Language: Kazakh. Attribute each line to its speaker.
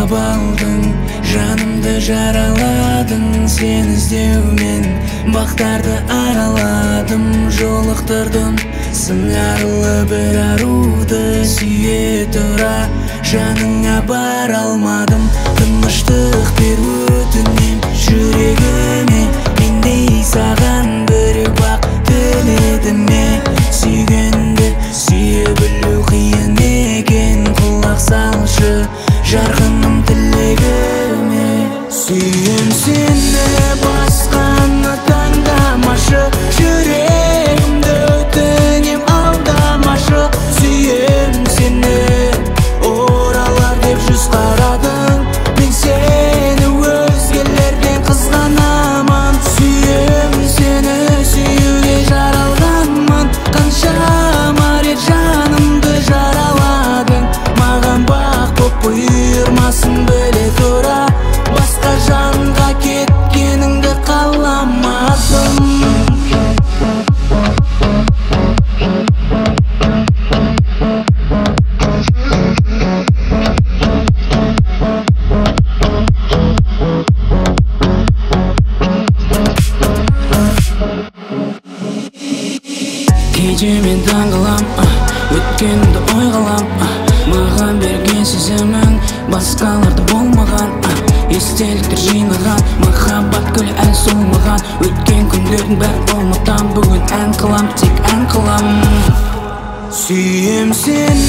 Speaker 1: алып алдың, жанымды жараладың. Сен іздеумен бақтарды араладым, жолықтырдым сыңарлы бір аруды. Сүйе тұра жаныңа бара алмадым, тыныштық бер өтінем жүрегіме. Мендей саған біреу бақ тіледі ме? Сүйгенді сүйе білу қиын екен, құлақ салшы жарқыным тілегіме. Сүйем сені, басқаны таңдамашы, жүрегімді өтінем алдамашы. Сүйем сені, оралар деп жүз қарадың, мен сені өзгелерден қызғанамын. Сүйем сені, сүюге жаралғанмын, қаншама рет жанымды жараладың. Маған бақ боп бұйырмасын біле тұра, басқа жанға кеткеніңді қаламадым. Кейде мен таңғалам, өткенді ойғалам. Маған берген сезімің басқаларда болмаған, естеліктер жинаған, махаббат гүлі әлі солмаған. Өткен күндердің бәрі болмадан бүгін ән қылам, тек ән қылам. Сүйем сені,